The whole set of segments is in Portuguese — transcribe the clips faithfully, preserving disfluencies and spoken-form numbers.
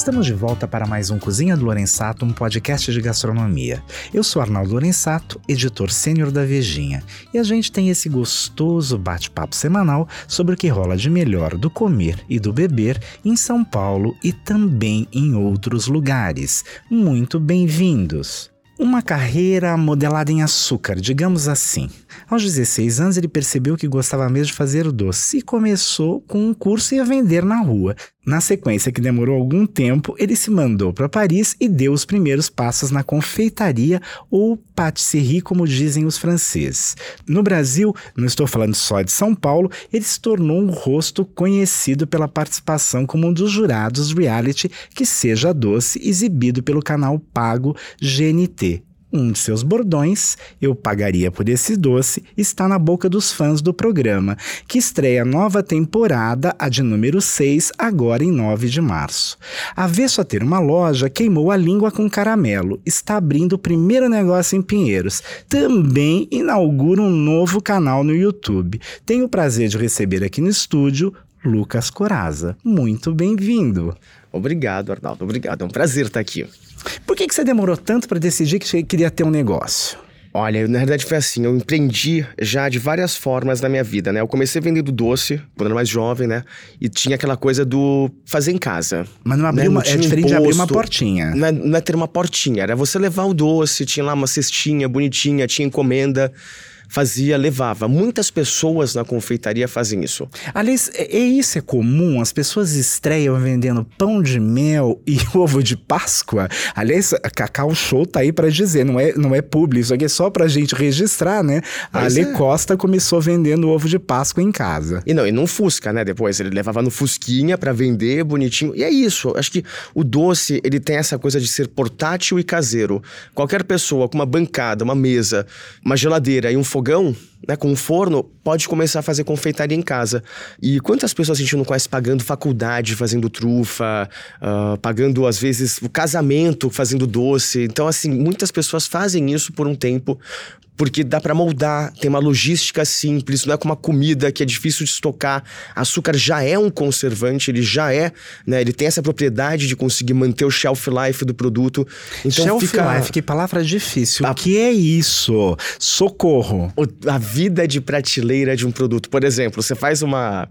Estamos de volta para mais um Cozinha do Lorenzato, um podcast de gastronomia. Eu sou Arnaldo Lorenzato, editor sênior da Vejinha, e a gente tem esse gostoso bate-papo semanal sobre o que rola de melhor do comer e do beber em São Paulo e também em outros lugares. Muito bem-vindos! Uma carreira modelada em açúcar, digamos assim. Aos dezesseis anos ele percebeu que gostava mesmo de fazer doce e começou com um curso e a vender na rua. Na sequência, que demorou algum tempo, ele se mandou para Paris e deu os primeiros passos na confeitaria ou pâtisserie, como dizem os franceses. No Brasil, não estou falando só de São Paulo, ele se tornou um rosto conhecido pela participação como um dos jurados reality Que Seja Doce, exibido pelo canal pago G N T. Um de seus bordões, "Eu pagaria por esse doce", está na boca dos fãs do programa, que estreia nova temporada, a de número seis, agora em nove de março. Avesso a ter uma loja, queimou a língua com caramelo. Está abrindo o primeiro negócio em Pinheiros. Também inaugura um novo canal no YouTube. Tenho o prazer de receber aqui no estúdio Lucas Corazza. Muito bem-vindo. Obrigado, Arnaldo. Obrigado. É um prazer estar aqui. Por que que você demorou tanto para decidir que você queria ter um negócio? Olha, na verdade foi assim, eu empreendi já de várias formas na minha vida, né? Eu comecei vendendo doce, quando era mais jovem, né? E tinha aquela coisa do fazer em casa. Mas não abrir né? uma, não é diferente de abrir uma imposto, portinha. Não é, não é ter uma portinha, era você levar o doce, tinha lá uma cestinha bonitinha, tinha encomenda. Fazia, levava. Muitas pessoas na confeitaria fazem isso. Aliás, é, é isso é comum? As pessoas estreiam vendendo pão de mel e ovo de Páscoa? Aliás, a Cacau Show tá aí pra dizer, não é, não é publi, isso aqui é só pra gente registrar, né? A Ale é. Costa começou vendendo ovo de Páscoa em casa. E não, e não Fusca, né? Depois ele levava no Fusquinha pra vender, bonitinho. E é isso, acho que o doce, ele tem essa coisa de ser portátil e caseiro. Qualquer pessoa com uma bancada, uma mesa, uma geladeira e um fogão, fogão, né, com um forno, pode começar a fazer confeitaria em casa. E quantas pessoas a gente não conhece pagando faculdade, fazendo trufa, uh, pagando, às vezes, o casamento, fazendo doce. Então, assim, muitas pessoas fazem isso por um tempo, porque dá pra moldar, tem uma logística simples, não é como uma comida que é difícil de estocar. Açúcar já é um conservante, ele já é, né, ele tem essa propriedade de conseguir manter o shelf life do produto. Então shelf fica... life, que palavra difícil. A... O que é isso? Socorro. O, a vida de prateleira de um produto. Por exemplo, você faz uma,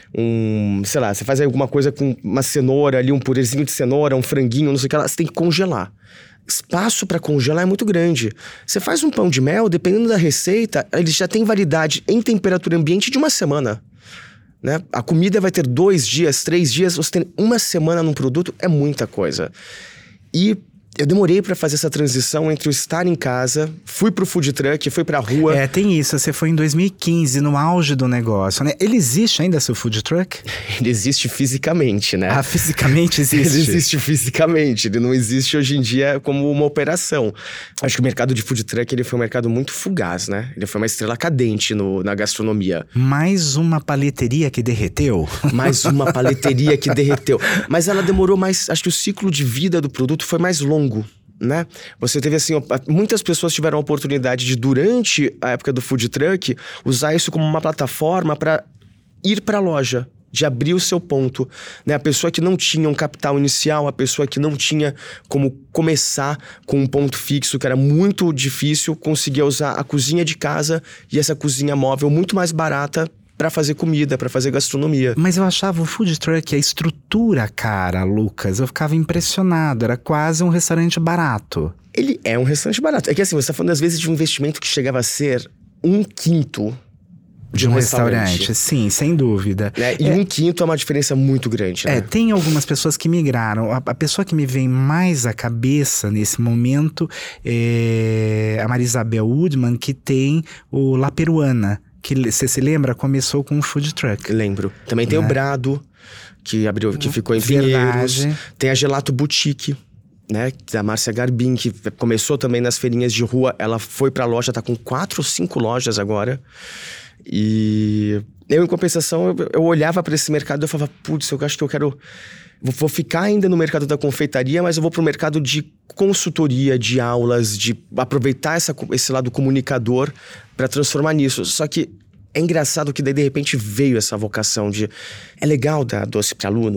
um, sei lá, você faz alguma coisa com uma cenoura ali, um purezinho de cenoura, um franguinho, não sei o que lá, você tem que congelar. Espaço para congelar é muito grande. Você faz um pão de mel, dependendo da receita, ele já tem validade em temperatura ambiente de uma semana. Né? A comida vai ter dois dias, três dias, você tem uma semana num produto, é muita coisa. E eu demorei pra fazer essa transição entre o estar em casa, fui pro food truck, fui pra rua. É, tem isso, você foi em dois mil e quinze, no auge do negócio, né? Ele existe ainda, seu food truck? Ele existe fisicamente, né? Ah, fisicamente existe? Ele existe fisicamente, ele não existe hoje em dia como uma operação. Acho que o mercado de food truck, ele foi um mercado muito fugaz, né? Ele foi uma estrela cadente no, na gastronomia. Mais uma paleteria que derreteu? Mais uma paleteria que derreteu. Mas ela demorou mais, acho que o ciclo de vida do produto foi mais longo. Né? Você teve assim, muitas pessoas tiveram a oportunidade de, durante a época do food truck, usar isso como uma plataforma para ir para a loja, de abrir o seu ponto, né? A pessoa que não tinha um capital inicial, a pessoa que não tinha como começar com um ponto fixo, que era muito difícil, conseguia usar a cozinha de casa e essa cozinha móvel muito mais barata pra fazer comida, pra fazer gastronomia. Mas eu achava o food truck, a estrutura, cara, Lucas, eu ficava impressionado, era quase um restaurante barato. Ele é um restaurante barato. É que assim, você tá falando às vezes de um investimento que chegava a ser um quinto de, de um, um restaurante. restaurante. Sim, sem dúvida. Né? E é, um quinto é uma diferença muito grande, né? É, tem algumas pessoas que migraram. A, a pessoa que me vem mais à cabeça nesse momento é a Marisabel Woodman, que tem o La Peruana. Que você se lembra? Começou com um food truck. Lembro. Também tem é. o Brado, que abriu, que ficou em Pinheiros. Tem a Gelato Boutique, né? Da Márcia Garbin, que começou também nas feirinhas de rua. Ela foi pra loja, tá com quatro ou cinco lojas agora. E eu, em compensação, eu, eu olhava pra esse mercado e eu falava, putz, eu acho que eu quero... Vou ficar ainda no mercado da confeitaria, mas eu vou pro mercado de consultoria, de aulas, de aproveitar essa, esse lado comunicador para transformar nisso. Só que é engraçado que daí, de repente, veio essa vocação de... É legal dar doce para aluno?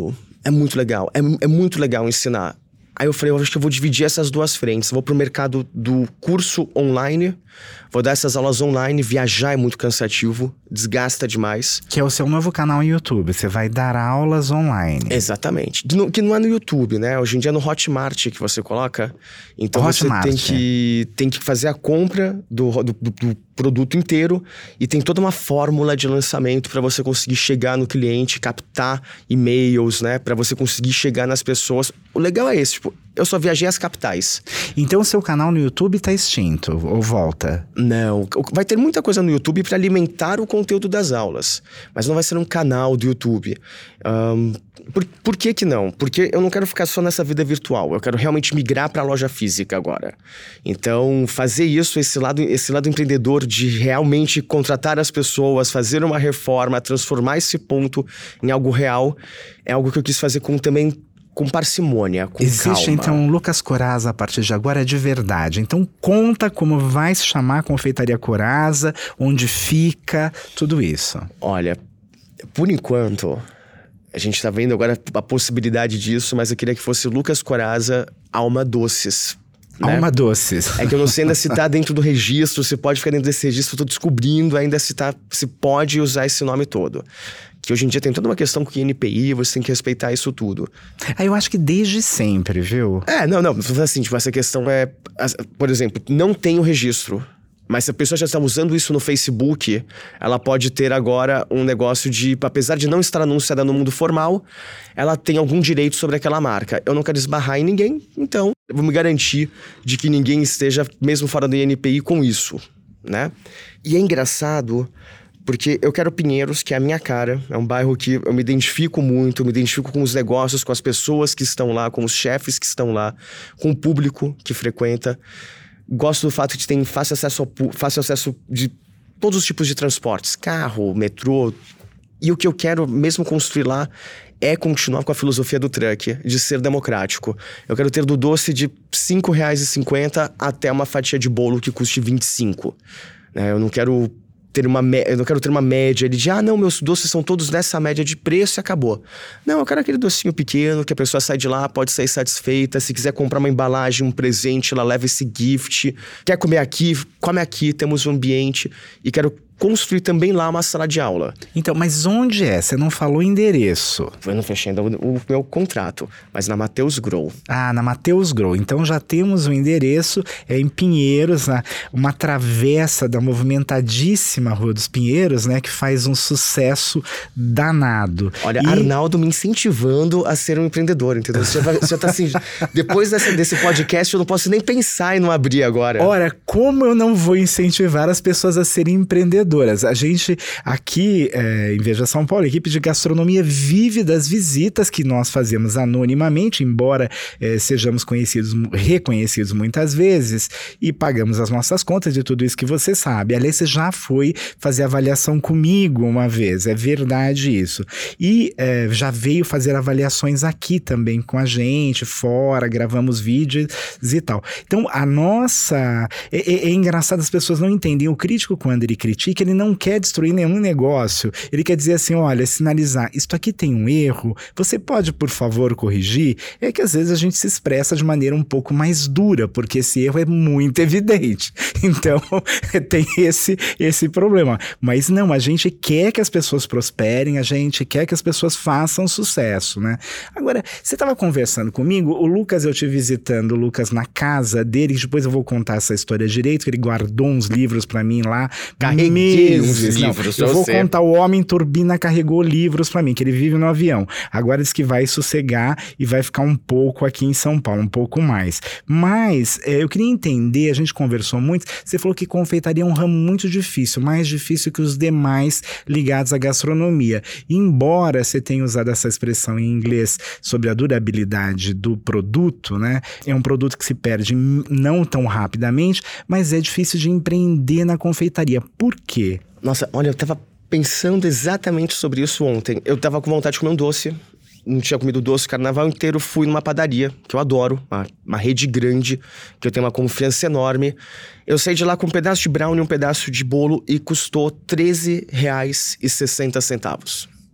É muito legal, é, é muito legal ensinar. Aí eu falei, eu acho que eu vou dividir essas duas frentes. Vou pro mercado do curso online, vou dar essas aulas online. Viajar é muito cansativo, desgasta demais. Que é o seu novo canal no YouTube, você vai dar aulas online. Exatamente, que não é no YouTube, né? Hoje em dia é no Hotmart que você coloca. Então Hotmart, você tem que, tem que fazer a compra do, do, do produto inteiro e tem toda uma fórmula de lançamento para você conseguir chegar no cliente, captar e-mails, né? Para você conseguir chegar nas pessoas. O legal é esse, tipo, eu só viajei às capitais. Então o seu canal no YouTube tá extinto, ou volta? Não, vai ter muita coisa no YouTube para alimentar o conteúdo das aulas, mas não vai ser um canal do YouTube. Um, por, por que que não? Porque eu não quero ficar só nessa vida virtual, eu quero realmente migrar para a loja física agora. Então, fazer isso, esse lado, esse lado empreendedor de realmente contratar as pessoas, fazer uma reforma, transformar esse ponto em algo real, é algo que eu quis fazer com também... com parcimônia, com Existe, calma. então, Lucas Corazza, a partir de agora, é de verdade. Então, conta como vai se chamar a Confeitaria Corazza, onde fica, tudo isso. Olha, por enquanto, a gente tá vendo agora a possibilidade disso, mas eu queria que fosse Lucas Corazza Alma Doces. Né? Alma Doces. É que eu não sei ainda se tá dentro do registro, se pode ficar dentro desse registro, eu tô descobrindo ainda se, tá, se pode usar esse nome todo. Que hoje em dia tem toda uma questão com o I N P I, você tem que respeitar isso tudo. Ah, eu acho que desde sempre, viu? É, não, não, assim, tipo, essa questão é... Por exemplo, não tem o registro, mas se a pessoa já está usando isso no Facebook, ela pode ter agora um negócio de... Apesar de não estar anunciada no mundo formal, ela tem algum direito sobre aquela marca. Eu não quero esbarrar em ninguém, então eu vou me garantir de que ninguém esteja, mesmo fora do I N P I, com isso, né? E é engraçado... Porque eu quero Pinheiros, que é a minha cara. É um bairro que eu me identifico muito, eu me identifico com os negócios, com as pessoas que estão lá, com os chefes que estão lá, com o público que frequenta. Gosto do fato de ter fácil acesso, ao, fácil acesso de todos os tipos de transportes. Carro, metrô. E o que eu quero mesmo construir lá é continuar com a filosofia do truck, de ser democrático. Eu quero ter do doce de cinco reais e cinquenta centavos até uma fatia de bolo que custe vinte e cinco. É, eu não quero... Ter uma me... Eu não quero ter uma média ali de ah, não, meus doces são todos nessa média de preço e acabou. Não, eu quero aquele docinho pequeno que a pessoa sai de lá, pode sair satisfeita. Se quiser comprar uma embalagem, um presente, ela leva esse gift. Quer comer aqui, come aqui, temos um ambiente. E quero construir também lá uma sala de aula. Então, mas onde é? Você não falou endereço. Eu não fechei ainda o, o meu contrato, mas na Matheus Grow. Ah, na Matheus Grow. Então já temos o endereço, é em Pinheiros, né? Uma travessa da movimentadíssima Rua dos Pinheiros, né? Que faz um sucesso danado. Olha, e... Arnaldo me incentivando a ser um empreendedor, entendeu? Você já, vai, você já tá assim... Depois dessa, desse podcast, eu não posso nem pensar em não abrir agora. Ora, como eu não vou incentivar as pessoas a serem empreendedores? A gente aqui é, em Veja São Paulo, a equipe de gastronomia vive das visitas que nós fazemos anonimamente, embora é, sejamos conhecidos, reconhecidos muitas vezes e pagamos as nossas contas de tudo isso que você sabe. Aliás, você já foi fazer avaliação comigo uma vez, é verdade isso. E é, já veio fazer avaliações aqui também com a gente, fora, gravamos vídeos e tal. Então, a nossa... É, é, é engraçado, as pessoas não entendem. O crítico, quando ele critica, que ele não quer destruir nenhum negócio. Ele quer dizer assim, olha, sinalizar, isto aqui tem um erro, você pode, por favor, corrigir? É que às vezes a gente se expressa de maneira um pouco mais dura, porque esse erro é muito evidente. Então, tem esse, esse problema. Mas não, a gente quer que as pessoas prosperem, a gente quer que as pessoas façam sucesso, né? Agora, você estava conversando comigo, o Lucas, eu te visitando, o Lucas na casa dele, depois eu vou contar essa história direito, que ele guardou uns livros pra mim lá. Carreguei uns Não, livros. eu vou você. contar, o homem turbina carregou livros pra mim, que ele vive no avião. Agora diz que vai sossegar e vai ficar um pouco aqui em São Paulo, um pouco mais. Mas é, eu queria entender, a gente conversou muito, você falou que confeitaria é um ramo muito difícil, mais difícil que os demais ligados à gastronomia. Embora você tenha usado essa expressão em inglês sobre a durabilidade do produto, né? É um produto que se perde não tão rapidamente, mas é difícil de empreender na confeitaria. Por quê? Nossa, olha, eu tava pensando exatamente sobre isso ontem. Eu tava com vontade de comer um doce. Não tinha comido doce o carnaval inteiro. Fui numa padaria, que eu adoro. Uma, uma rede grande, que eu tenho uma confiança enorme. Eu saí de lá com um pedaço de brownie e um pedaço de bolo. E custou treze reais e sessenta centavos.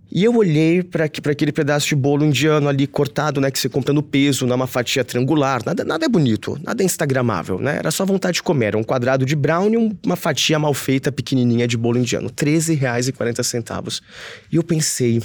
E eu olhei para aquele pedaço de bolo indiano ali cortado, né? Que você compra no peso, numa fatia triangular. Nada, nada é bonito, nada é instagramável, né? Era só vontade de comer. Era um quadrado de brownie e uma fatia mal feita, pequenininha de bolo indiano. treze reais e quarenta centavos. E eu pensei,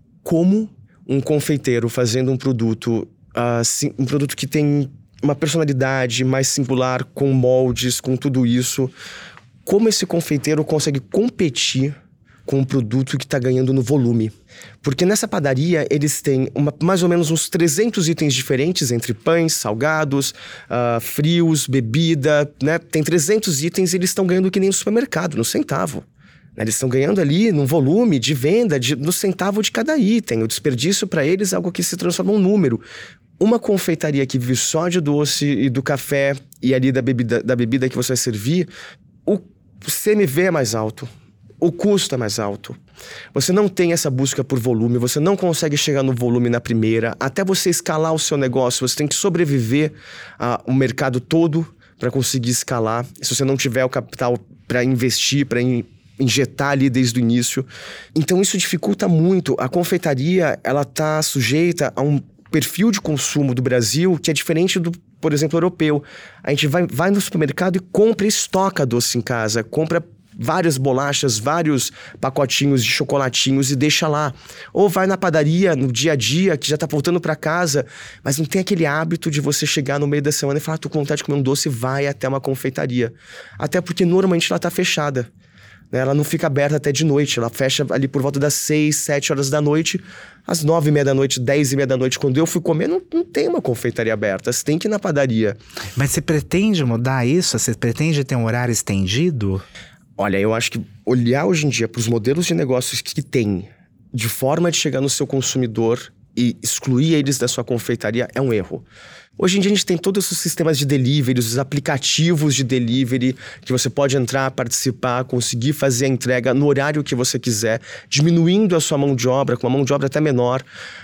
como um confeiteiro fazendo um produto, uh, um produto que tem uma personalidade mais singular, com moldes, com tudo isso, como esse confeiteiro consegue competir com um produto que está ganhando no volume. Porque nessa padaria eles têm uma, mais ou menos uns trezentos itens diferentes, entre pães, salgados, uh, frios, bebida, né? Tem trezentos itens e eles estão ganhando que nem no supermercado, no centavo. Né? Eles estão ganhando ali num volume de venda, de, no centavo de cada item. O desperdício para eles é algo que se transforma em um número. Uma confeitaria que vive só de doce e do café e ali da bebida, da bebida que você vai servir, o C M V é mais alto. O custo é mais alto. Você não tem essa busca por volume, você não consegue chegar no volume na primeira. Até você escalar o seu negócio, você tem que sobreviver ao mercado todo para conseguir escalar. Se você não tiver o capital para investir, para in, injetar ali desde o início. Então isso dificulta muito. A confeitaria, ela está sujeita a um perfil de consumo do Brasil que é diferente do, por exemplo, europeu. A gente vai, vai no supermercado e compra e estoca doce em casa, compra várias bolachas, vários pacotinhos de chocolatinhos e deixa lá. Ou vai na padaria no dia a dia, que já tá voltando para casa, mas não tem aquele hábito de você chegar no meio da semana e falar, ah, tô com vontade de comer um doce e vai até uma confeitaria. Até porque normalmente ela tá fechada. Né? Ela não fica aberta até de noite, ela fecha ali por volta das seis, sete horas da noite. Às nove e meia da noite, dez e meia da noite, quando eu fui comer, não, não tem uma confeitaria aberta, você tem que ir na padaria. Mas você pretende mudar isso? Você pretende ter um horário estendido? Olha, eu acho que olhar hoje em dia para os modelos de negócios que tem, de forma de chegar no seu consumidor e excluir eles da sua confeitaria, é um erro. Hoje em dia a gente tem todos os sistemas de delivery, os aplicativos de delivery, que você pode entrar, participar, conseguir fazer a entrega no horário que você quiser, diminuindo a sua mão de obra, com uma mão de obra até menor.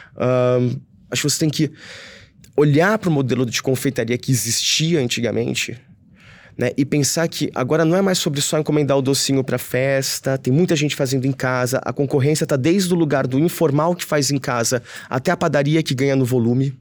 Um, acho que você tem que olhar para o modelo de confeitaria que existia antigamente, né, e pensar que agora não é mais sobre só encomendar o docinho para festa, tem muita gente fazendo em casa, a concorrência está desde o lugar do informal que faz em casa até a padaria que ganha no volume.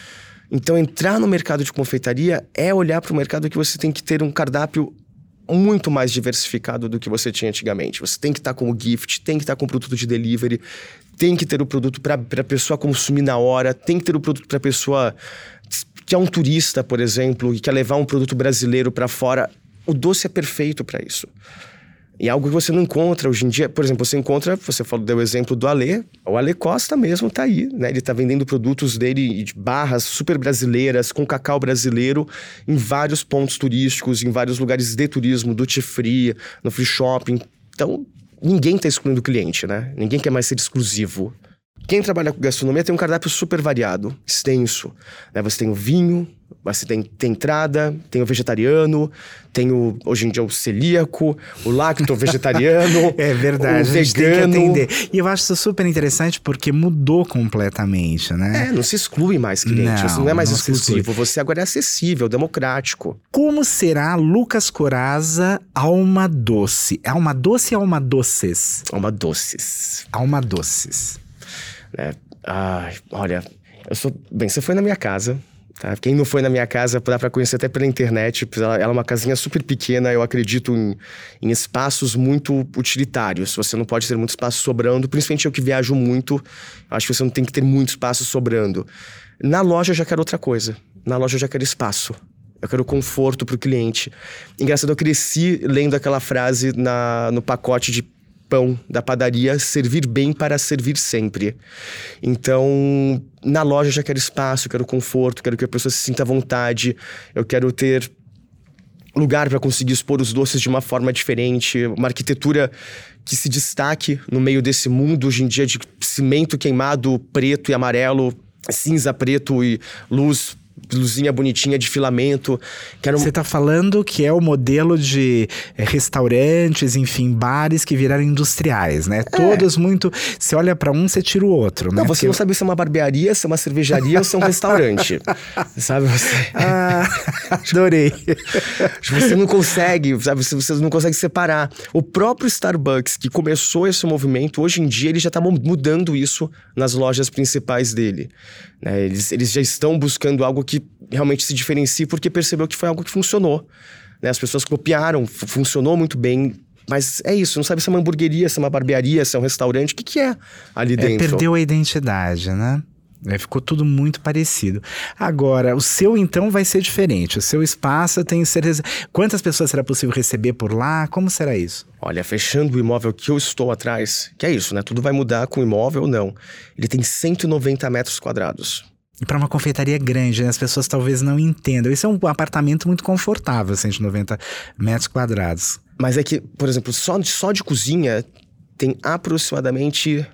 Então entrar no mercado de confeitaria é olhar para o mercado que você tem que ter um cardápio muito mais diversificado do que você tinha antigamente. Você tem que estar com o gift, tem que estar com o produto de delivery, tem que ter o produto para a pessoa consumir na hora, tem que ter o produto para a pessoa que é um turista, por exemplo, e quer levar um produto brasileiro para fora. O doce é perfeito para isso. E é algo que você não encontra hoje em dia. Por exemplo, você encontra, você falou, deu o exemplo do Ale. O Ale Costa mesmo tá aí, né? Ele tá vendendo produtos dele de barras super brasileiras, com cacau brasileiro, em vários pontos turísticos, em vários lugares de turismo, duty free, no free shopping. Então, ninguém tá excluindo o cliente, né? Ninguém quer mais ser exclusivo. Quem trabalha com gastronomia tem um cardápio super variado, extenso. Né? Você tem o vinho, você tem, tem entrada, tem o vegetariano, tem o, hoje em dia, o celíaco, o lacto-vegetariano, é verdade, o a gente vegano. Tem que atender. E eu acho isso super interessante porque mudou completamente, né? É, não se exclui mais cliente, não, você não é mais não exclusivo, você agora é acessível, democrático. Como será Lucas Corazza Alma Doce? Alma Doce ou Alma Doces? Alma Doces. Alma Doces. Né? Ai, olha, eu sou... Bem, você foi na minha casa, tá? Quem não foi na minha casa, dá pra conhecer até pela internet. Ela, ela é uma casinha super pequena, eu acredito em, em espaços muito utilitários. Você não pode ter muito espaço sobrando, principalmente eu que viajo muito, acho que você não tem que ter muito espaço sobrando. Na loja eu já quero outra coisa. Na loja eu já quero espaço. Eu quero conforto pro cliente. Engraçado, eu cresci lendo aquela frase na, no pacote de pão da padaria, servir bem para servir sempre. Então, na loja eu já quero espaço, quero conforto, quero que a pessoa se sinta à vontade, eu quero ter lugar para conseguir expor os doces de uma forma diferente, uma arquitetura que se destaque no meio desse mundo hoje em dia de cimento queimado preto e amarelo, cinza, preto e luz luzinha bonitinha de filamento. Quero... Você tá falando que é o modelo de é, restaurantes, enfim, bares que viraram industriais, né? É. Todos muito... Você olha pra um, você tira o outro, não, né? Você Porque... não sabe se é uma barbearia, se é uma cervejaria ou se é um restaurante. Sabe? Você... Ah, adorei. Você não consegue, sabe? Você não consegue separar. O próprio Starbucks, que começou esse movimento, hoje em dia ele já tá mudando isso nas lojas principais dele. Né? Eles, eles já estão buscando algo que realmente se diferencie porque percebeu que foi algo que funcionou. Né? As pessoas copiaram, funcionou muito bem. Mas é isso, não sabe se é uma hamburgueria, se é uma barbearia, se é um restaurante, o que, que é ali dentro. É, perdeu a identidade, né? É, ficou tudo muito parecido. Agora, o seu então vai ser diferente. O seu espaço tem certeza... Quantas pessoas será possível receber por lá? Como será isso? Olha, fechando o imóvel que eu estou atrás, que é isso, né? Tudo vai mudar com o imóvel ou não. Ele tem cento e noventa metros quadrados. E para uma confeitaria grande, né? As pessoas talvez não entendam. Isso é um apartamento muito confortável, cento e noventa metros quadrados. Mas é que, por exemplo, só, só de cozinha tem aproximadamente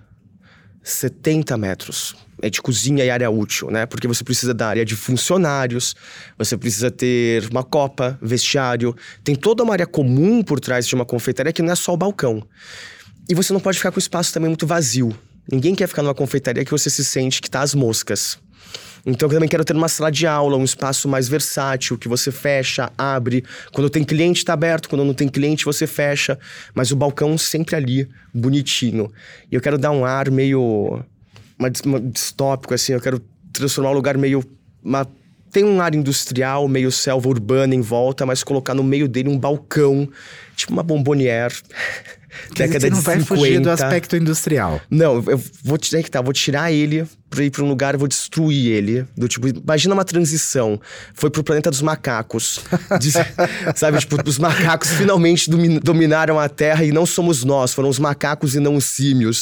setenta metros. É de cozinha e área útil, né? Porque você precisa da área de funcionários, você precisa ter uma copa, vestiário. Tem toda uma área comum por trás de uma confeitaria que não é só o balcão. E você não pode ficar com o espaço também muito vazio. Ninguém quer ficar numa confeitaria que você se sente que tá às moscas. Então eu também quero ter uma sala de aula, um espaço mais versátil, que você fecha, abre. Quando tem cliente tá aberto, quando não tem cliente você fecha. Mas o balcão sempre ali, bonitinho. E eu quero dar um ar meio... Uma, uma distópico, assim, eu quero transformar o lugar meio... Uma, tem um ar industrial, meio selva urbana em volta, mas colocar no meio dele um balcão, tipo uma bombonière, década de cinquenta. Você não vai fugir do aspecto industrial. Não, eu vou, é que tá, vou tirar ele pra ir pra um lugar, eu vou destruir ele. Do tipo, imagina uma transição, foi pro planeta dos macacos. De, sabe, tipo, os macacos finalmente domin, dominaram a Terra e não somos nós, foram os macacos e não os símios.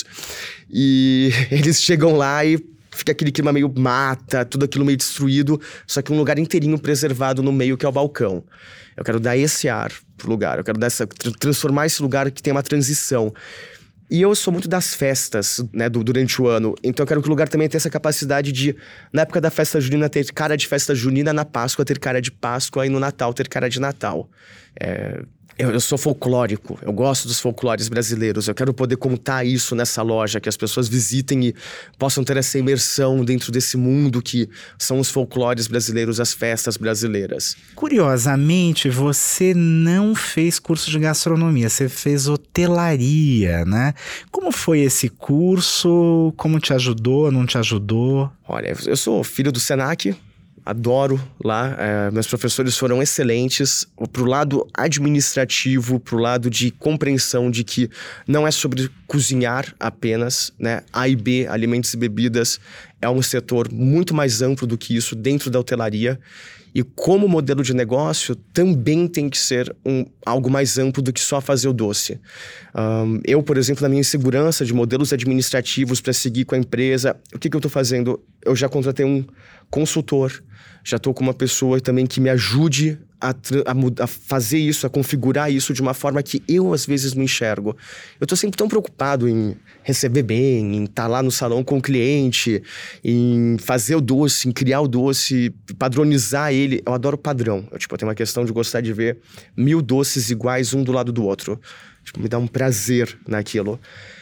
E eles chegam lá e fica aquele clima meio mata, tudo aquilo meio destruído, só que um lugar inteirinho preservado no meio, que é o balcão. Eu quero dar esse ar pro lugar, eu quero dar essa, transformar esse lugar que tem uma transição. E eu sou muito das festas, né, do, durante o ano. Então eu quero que o lugar também tenha essa capacidade de, na época da festa junina, ter cara de festa junina, na Páscoa ter cara de Páscoa e no Natal ter cara de Natal. É... Eu, eu sou folclórico, eu gosto dos folclores brasileiros. Eu quero poder contar isso nessa loja, que as pessoas visitem e possam ter essa imersão dentro desse mundo que são os folclores brasileiros, as festas brasileiras. Curiosamente, você não fez curso de gastronomia, você fez hotelaria, né? Como foi esse curso? Como te ajudou, não te ajudou? Olha, eu sou filho do Senac. Adoro lá, é, meus professores foram excelentes. Pro lado administrativo, pro lado de compreensão de que não é sobre cozinhar apenas, né? A e B, alimentos e bebidas, é um setor muito mais amplo do que isso dentro da hotelaria. E como modelo de negócio, também tem que ser um, algo mais amplo do que só fazer o doce. Um, eu, por exemplo, na minha insegurança de modelos administrativos para seguir com a empresa, o que, que eu estou fazendo? Eu já contratei um consultor, já estou com uma pessoa também que me ajude a, a, a fazer isso, a configurar isso de uma forma que eu, às vezes, não enxergo. Eu estou sempre tão preocupado em receber bem, em estar lá no salão com o cliente, em fazer o doce, em criar o doce, padronizar ele. Eu adoro padrão. Eu, tipo, eu tenho uma questão de gostar de ver mil doces iguais um do lado do outro. Tipo, me dá um prazer naquilo.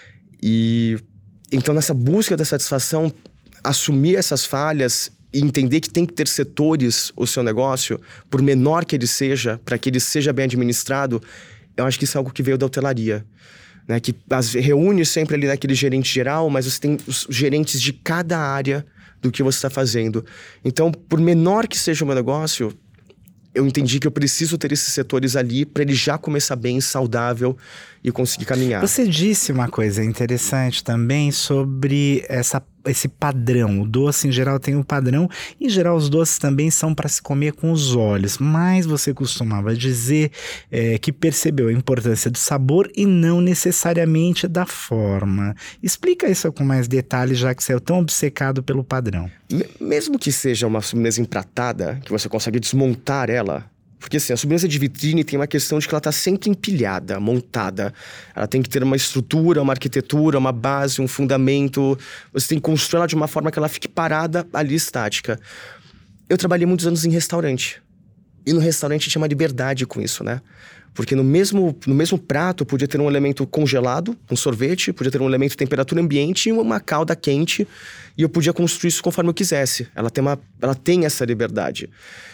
E então, nessa busca da satisfação, assumir essas falhas e entender que tem que ter setores o seu negócio, por menor que ele seja, para que ele seja bem administrado, eu acho que isso é algo que veio da hotelaria. Né? Que as, reúne sempre ali naquele gerente geral, mas você tem os gerentes de cada área do que você está fazendo. Então, por menor que seja o meu negócio, eu entendi que eu preciso ter esses setores ali para ele já começar bem, saudável e conseguir caminhar. Você disse uma coisa interessante também sobre essa, esse padrão. O doce, em geral, tem um padrão. Em geral, os doces também são para se comer com os olhos. Mas você costumava dizer é, que percebeu a importância do sabor e não necessariamente da forma. Explica isso com mais detalhes, já que você é tão obcecado pelo padrão. Mesmo que seja uma sobremesa empratada, que você consegue desmontar ela... Porque assim, a sobremesa de vitrine tem uma questão de que ela está sempre empilhada, montada. Ela tem que ter uma estrutura, uma arquitetura, uma base, um fundamento. Você tem que construir ela de uma forma que ela fique parada ali, estática. eu trabalhei muitos anos em restaurante. E no restaurante tinha uma liberdade com isso, né? Porque no mesmo, no mesmo prato podia ter um elemento congelado, um sorvete, podia ter um elemento de temperatura ambiente e uma calda quente. E eu podia construir isso conforme eu quisesse. Ela tem, uma, ela tem essa liberdade.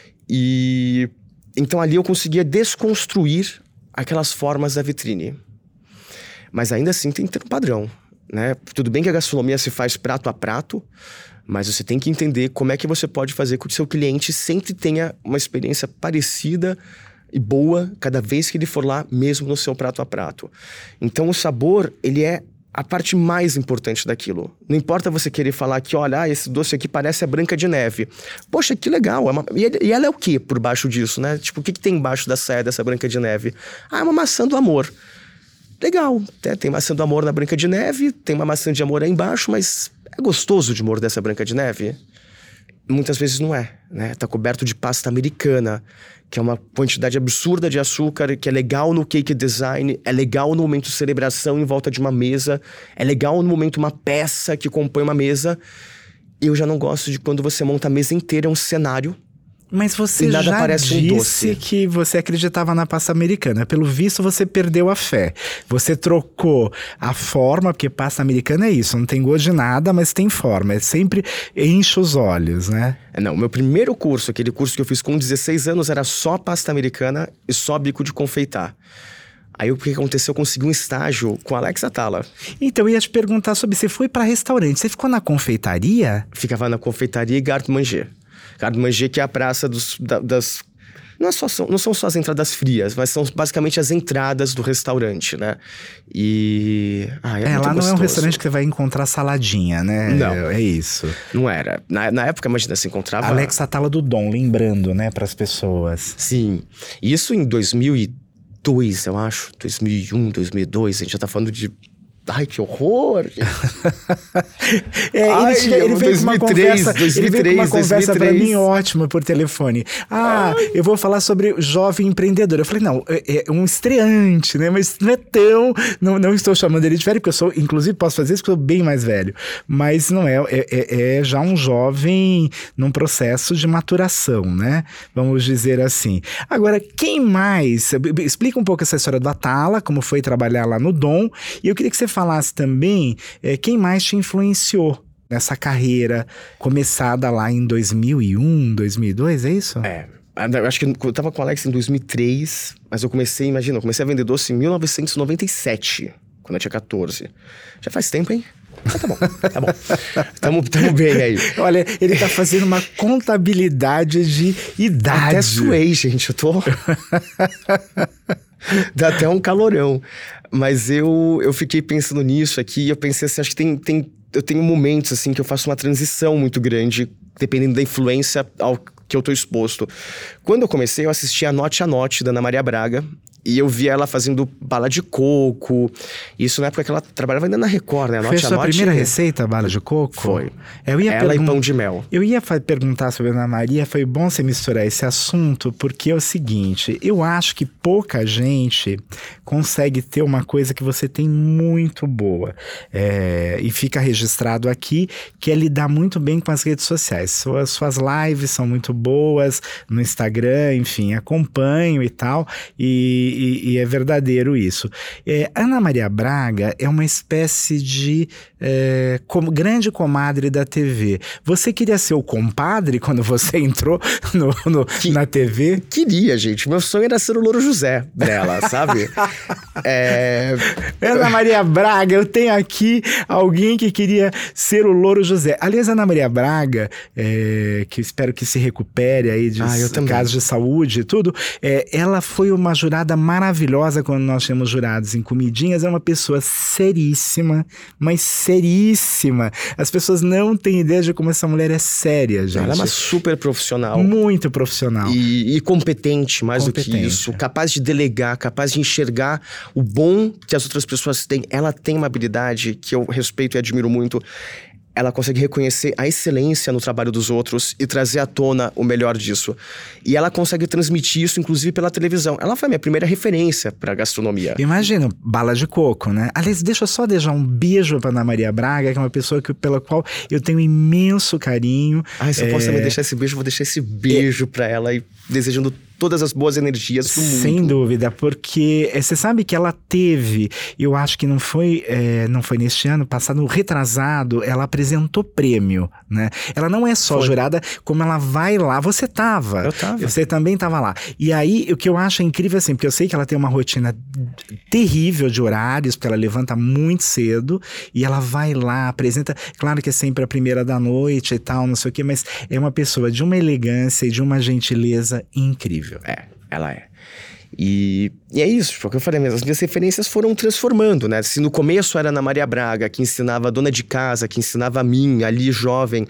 E então ali eu conseguia desconstruir aquelas formas da vitrine. Mas ainda assim tem que ter um padrão, né? Tudo bem que a gastronomia se faz prato a prato, mas você tem que entender como é que você pode fazer com que o seu cliente sempre tenha uma experiência parecida e boa cada vez que ele for lá, mesmo no seu prato a prato. Então o sabor, ele é a parte mais importante daquilo. Não importa você querer falar que, olha, ah, esse doce aqui parece a Branca de Neve. Poxa, que legal. É uma... E ela é o quê por baixo disso, né? Tipo, o que, que tem embaixo da saia dessa Branca de Neve? Ah, é uma maçã do amor. Legal, né? Tem maçã do amor na Branca de Neve, tem uma maçã de amor aí embaixo, mas é gostoso de morder essa Branca de Neve? Muitas vezes não é, né? Tá coberto de pasta americana, que é uma quantidade absurda de açúcar, que é legal no cake design, é legal no momento de celebração em volta de uma mesa, é legal no momento uma peça que compõe uma mesa. Eu já não gosto de quando você monta a mesa inteira, é um cenário. Mas você já disse que você acreditava na pasta americana. Pelo visto, você perdeu a fé. Você trocou a forma, porque pasta americana é isso, não tem gosto de nada, mas tem forma. É sempre enche os olhos, né? É, não, meu primeiro curso, aquele curso que eu fiz com dezesseis anos, era só pasta americana e só bico de confeitar. Aí o que aconteceu? Eu consegui um estágio com Alex Atala. Então, eu ia te perguntar sobre, você foi para restaurante, você ficou na confeitaria? Ficava na confeitaria e Garde Manger. Garde Manger, que é a praça dos, da, das... Não, é só, são, não são só as entradas frias, mas são basicamente as entradas do restaurante, né? E... Ah, é, é muito lá gostoso. Não é um restaurante que você vai encontrar saladinha, né? Não. É, é isso. Não era. Na, na época, imagina, se encontrava... Alex Atala do Dom, lembrando, né, para as pessoas. Sim. Isso em dois mil e dois, eu acho. dois mil e um, dois mil e dois. A gente já tá falando de... Ai, que horror! é, Ai, ele, ele veio com uma conversa, dois mil e três, ele veio com uma conversa pra mim ótima por telefone. Ah, Ai. eu vou falar sobre jovem empreendedor. Eu falei, não, é, é um estreante, né? Mas não é tão... Não, não estou chamando ele de velho, porque eu sou... Inclusive, posso fazer isso porque eu sou bem mais velho. Mas não é... É, é, é já um jovem num processo de maturação, né? Vamos dizer assim. Agora, quem mais... Explica um pouco essa história do Atala, como foi trabalhar lá no Dom. E eu queria que você falasse também é, quem mais te influenciou nessa carreira começada lá em dois mil e um, dois mil e dois, é isso? É, eu acho que eu tava com o Alex em dois mil e três, mas eu comecei, imagina, eu comecei a vender doce em mil novecentos e noventa e sete, quando eu tinha catorze. Já faz tempo, hein? Ah, tá bom, tá bom. Tamo, tamo bem aí. Olha, ele tá fazendo uma contabilidade de idade. Até suei, gente, eu tô... Dá até um calorão. Mas eu, eu fiquei pensando nisso aqui, eu pensei assim, acho que tem, tem, eu tenho momentos assim que eu faço uma transição muito grande, dependendo da influência ao que eu tô exposto. Quando eu comecei, eu assisti a Note a Note da Ana Maria Braga, e eu via ela fazendo bala de coco. Isso na época que ela trabalhava ainda na Record, né? A Foi a sua Note, primeira receita, bala de coco? Foi. Eu ia ela pergun- e pão de mel. Eu ia fa- perguntar sobre a Ana Maria, foi bom você misturar esse assunto, porque é o seguinte, eu acho que pouca gente consegue ter uma coisa que você tem muito boa. É, e fica registrado aqui, que é lidar muito bem com as redes sociais. Suas, suas lives são muito boas, no Instagram, enfim, acompanho e tal, e E, e é verdadeiro isso. É, Ana Maria Braga é uma espécie de é, com, grande comadre da T V. Você queria ser o compadre quando você entrou no, no, que, na T V? Queria, gente. Meu sonho era ser o Louro José dela, sabe? é... Ana Maria Braga, eu tenho aqui alguém que queria ser o Louro José. Aliás, Ana Maria Braga, é, que espero que se recupere aí de ah, casos de saúde e tudo, é, ela foi uma jurada maravilhosa quando nós tínhamos jurados em comidinhas. É uma pessoa seríssima, mas seríssima. As pessoas não têm ideia de como essa mulher é séria, gente. Ela é uma super profissional. Muito profissional. E, e competente, mais competente. do que isso. Capaz de delegar, capaz de enxergar o bom que as outras pessoas têm. Ela tem uma habilidade que eu respeito e admiro muito. ela consegue reconhecer a excelência no trabalho dos outros e trazer à tona o melhor disso. E ela consegue transmitir isso, inclusive, pela televisão. Ela foi a minha primeira referência para gastronomia. Imagina, bala de coco, né? Aliás, deixa eu só deixar um beijo para Ana Maria Braga, que é uma pessoa que, pela qual eu tenho imenso carinho. Ai, se eu é... posso também deixar esse beijo, eu vou deixar esse beijo é... para ela e desejando todas as boas energias do mundo. Sem dúvida, porque você sabe que ela teve, eu acho que não foi, é, não foi neste ano, passado, retrasado, ela apresentou prêmio, né? Ela não é só foi. jurada, como ela vai lá, você tava. Eu tava. Você também tava lá. E aí, o que eu acho incrível, assim, porque eu sei que ela tem uma rotina terrível de horários, porque ela levanta muito cedo, e ela vai lá, apresenta, claro que é sempre a primeira da noite e tal, não sei o quê, mas é uma pessoa de uma elegância e de uma gentileza incrível. É, ela é. E, e é isso, foi o que eu falei mesmo. As minhas referências foram transformando, né? Se no começo era a Ana Maria Braga, que ensinava a dona de casa, que ensinava a mim, ali jovem,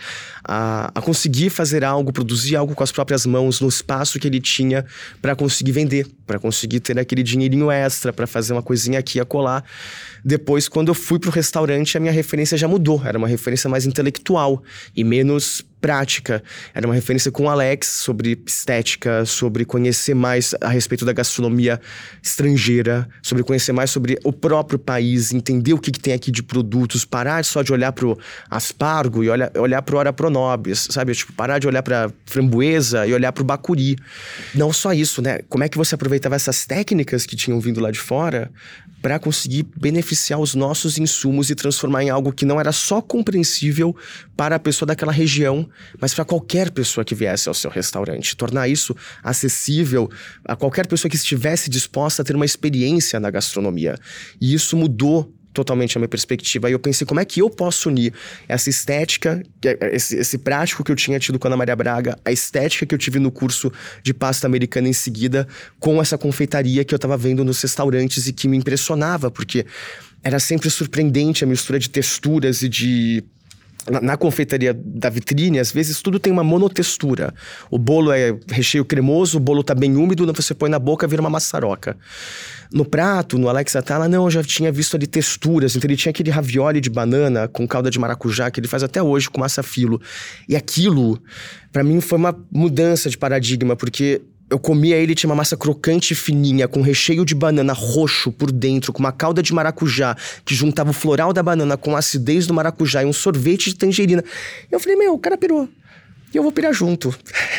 a, a conseguir fazer algo, produzir algo com as próprias mãos, no espaço que ele tinha para conseguir vender, para conseguir ter aquele dinheirinho extra, para fazer uma coisinha aqui e acolá. Depois, quando eu fui pro restaurante, a minha referência já mudou. Era uma referência mais intelectual e menos prática. Era uma referência com o Alex sobre estética, sobre conhecer mais a respeito da gastronomia estrangeira, sobre conhecer mais sobre o próprio país, entender o que, que tem aqui de produtos, parar só de olhar pro aspargo e olhar, olhar pro ora pro nobis, sabe? Tipo, parar de olhar pra framboesa e olhar pro bacuri. Não só isso, né? Como é que você aproveitava essas técnicas que tinham vindo lá de fora para conseguir beneficiar os nossos insumos e transformar em algo que não era só compreensível para a pessoa daquela região, mas para qualquer pessoa que viesse ao seu restaurante. Tornar isso acessível a qualquer pessoa que estivesse disposta a ter uma experiência na gastronomia. E isso mudou totalmente a minha perspectiva. Aí eu pensei, como é que eu posso unir essa estética, esse, esse prático que eu tinha tido com a Ana Maria Braga, a estética que eu tive no curso de pasta americana em seguida, com essa confeitaria que eu tava vendo nos restaurantes e que me impressionava, porque era sempre surpreendente a mistura de texturas e de... Na, na confeitaria da vitrine, às vezes tudo tem uma monotextura. O bolo é recheio cremoso, o bolo tá bem úmido, você põe na boca, vira uma maçaroca. No prato, no Alex Atala, não, eu já tinha visto ali texturas. Então ele tinha aquele ravioli de banana com calda de maracujá, que ele faz até hoje com massa filo. E aquilo, pra mim, foi uma mudança de paradigma, porque eu comia ele, tinha uma massa crocante e fininha, com recheio de banana roxo por dentro, com uma calda de maracujá, que juntava o floral da banana com a acidez do maracujá e um sorvete de tangerina. Eu falei, meu, o cara pirou. E eu vou pirar junto.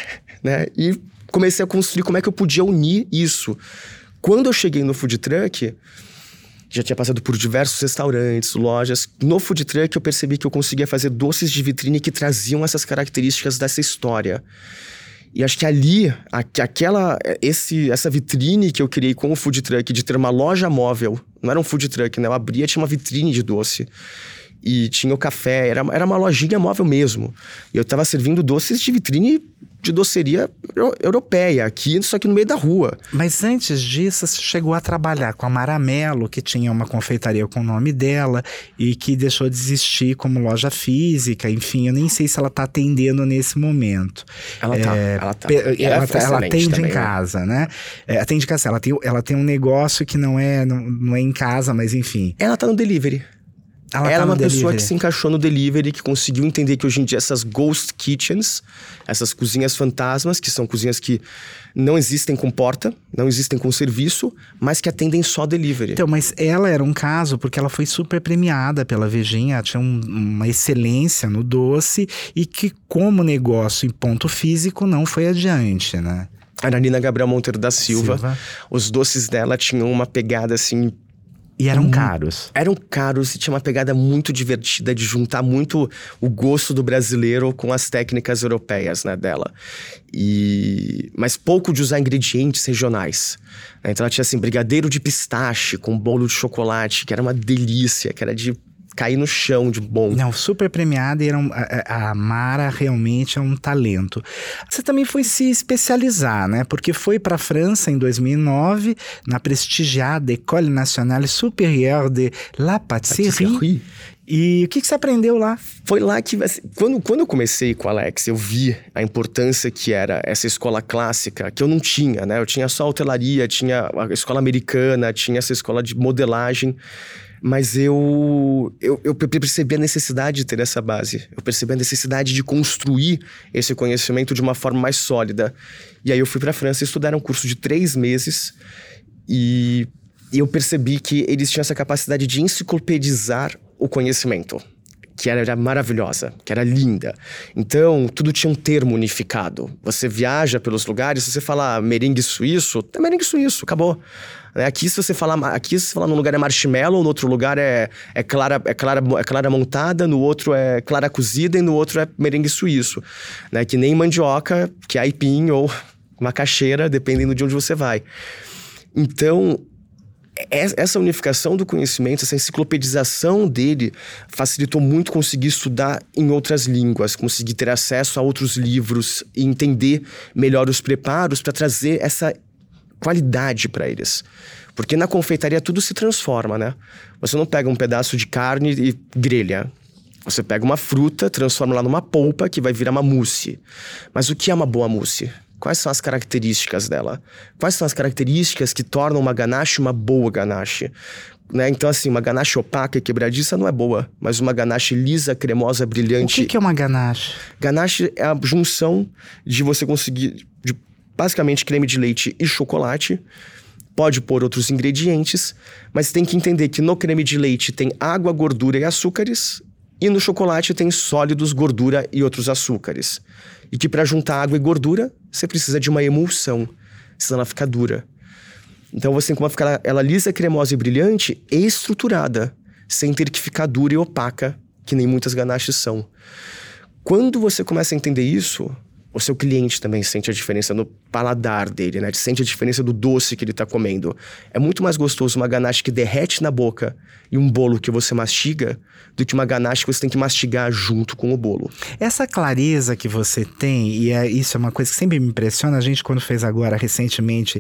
né? E comecei a construir como é que eu podia unir isso. Quando eu cheguei no food truck, já tinha passado por diversos restaurantes, lojas. No food truck eu percebi que eu conseguia fazer doces de vitrine que traziam essas características dessa história. E acho que ali, a, aquela, esse, essa vitrine que eu criei com o food truck, de ter uma loja móvel, não era um food truck, né? Eu abria, tinha uma vitrine de doce. E tinha o café, era, era uma lojinha móvel mesmo. E eu tava servindo doces de vitrine de doceria europeia, aqui, só que no meio da rua. Mas antes disso, você chegou a trabalhar com a Maramelo, que tinha uma confeitaria com o nome dela e que deixou de existir como loja física. Enfim, eu nem sei se ela tá atendendo nesse momento. Ela é, tá, ela tá. Ela, ela, tá, ela atende também, em casa, né? né? É, atende em casa, ela tem, ela tem um negócio que não é, não, não é em casa, mas enfim. Ela tá no delivery. Ela, ela tá é uma delivery. pessoa que se encaixou no delivery, que conseguiu entender que hoje em dia essas ghost kitchens, essas cozinhas fantasmas, que são cozinhas que não existem com porta, não existem com serviço, mas que atendem só delivery. Então, mas ela era um caso porque ela foi super premiada pela Vejinha, tinha um, uma excelência no doce e que como negócio em ponto físico não foi adiante, né? A Nina Gabriel Monteiro da Silva, Silva, os doces dela tinham uma pegada assim... E eram hum, caros. Eram caros e tinha uma pegada muito divertida de juntar muito o gosto do brasileiro com as técnicas europeias, né, dela. E... Mas pouco de usar ingredientes regionais. Né? Então ela tinha assim, brigadeiro de pistache com bolo de chocolate, que era uma delícia, que era de cair no chão de bom. Não, super premiada e era um, a, a Mara realmente é um talento. Você também foi se especializar, né? Porque foi para a França em dois mil e nove, na prestigiada École Nationale Supérieure de la Pâtisserie. Pâtisserie. E o que, que você aprendeu lá? Foi lá que... Quando, quando eu comecei com o Alex, eu vi a importância que era essa escola clássica, que eu não tinha, né? Eu tinha só a hotelaria, tinha a escola americana, tinha essa escola de modelagem. Mas eu, eu, eu percebi a necessidade de ter essa base. Eu percebi a necessidade de construir esse conhecimento de uma forma mais sólida. E aí eu fui para a França estudar um curso de três meses. E, e eu percebi que eles tinham essa capacidade de enciclopedizar o conhecimento. Que era, era maravilhosa, que era linda. Então, tudo tinha um termo unificado. Você viaja pelos lugares, se você falar merengue suíço, é merengue suíço, acabou. Aqui, se você falar, aqui, se você falar num lugar é marshmallow, no outro lugar é, é, clara, é, clara, é clara montada, no outro é clara cozida e no outro é merengue suíço. Né? Que nem mandioca, que é aipim ou macaxeira, dependendo de onde você vai. Então, essa unificação do conhecimento, essa enciclopedização dele facilitou muito conseguir estudar em outras línguas, conseguir ter acesso a outros livros e entender melhor os preparos para trazer essa qualidade para eles. Porque na confeitaria tudo se transforma, né? Você não pega um pedaço de carne e grelha. Você pega uma fruta, transforma ela numa polpa que vai virar uma mousse. Mas o que é uma boa mousse? Quais são as características dela? Quais são as características que tornam uma ganache uma boa ganache? Né? Então, assim, uma ganache opaca e quebradiça não é boa, mas uma ganache lisa, cremosa, brilhante... O que, que é uma ganache? Ganache é a junção de você conseguir, de, basicamente, creme de leite e chocolate. Pode pôr outros ingredientes, mas tem que entender que no creme de leite tem água, gordura e açúcares, e no chocolate tem sólidos, gordura e outros açúcares. E que para juntar água e gordura, você precisa de uma emulsão, senão ela fica dura. Então você tem como ficar ela lisa, cremosa e brilhante e estruturada, sem ter que ficar dura e opaca, que nem muitas ganaches são. Quando você começa a entender isso, o seu cliente também sente a diferença no paladar dele, né? Sente a diferença do doce que ele tá comendo. É muito mais gostoso uma ganache que derrete na boca e um bolo que você mastiga do que uma ganache que você tem que mastigar junto com o bolo. Essa clareza que você tem, e é, isso é uma coisa que sempre me impressiona, a gente quando fez agora recentemente,